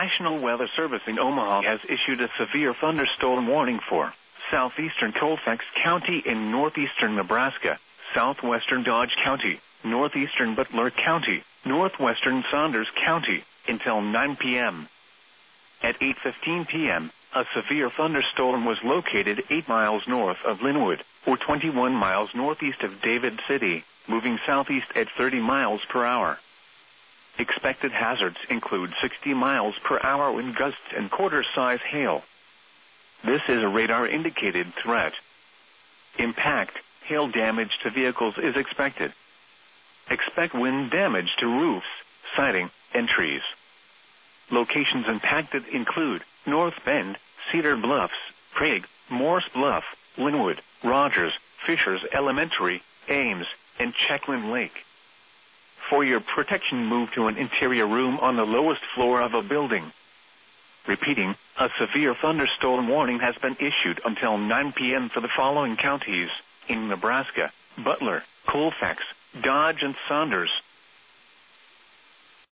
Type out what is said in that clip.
National Weather Service in Omaha has issued a severe thunderstorm warning for southeastern Colfax County in northeastern Nebraska, southwestern Dodge County, northeastern Butler County, northwestern Saunders County, until 9 p.m. At 8:15 p.m., a severe thunderstorm was located 8 miles north of Linwood, or 21 miles northeast of David City, moving southeast at 30 miles per hour. Expected hazards include 60 miles per hour wind gusts and quarter-size hail. This is a radar-indicated threat. Impact, hail damage to vehicles is expected. Expect wind damage to roofs, siding, and trees. Locations impacted include North Bend, Cedar Bluffs, Prague, Morse Bluff, Linwood, Rogers, Fishers Elementary, Ames, and Checkland Lake. For your protection, move to an interior room on the lowest floor of a building. Repeating, a severe thunderstorm warning has been issued until 9 p.m. for the following counties in Nebraska: Butler, Colfax, Dodge, and Saunders.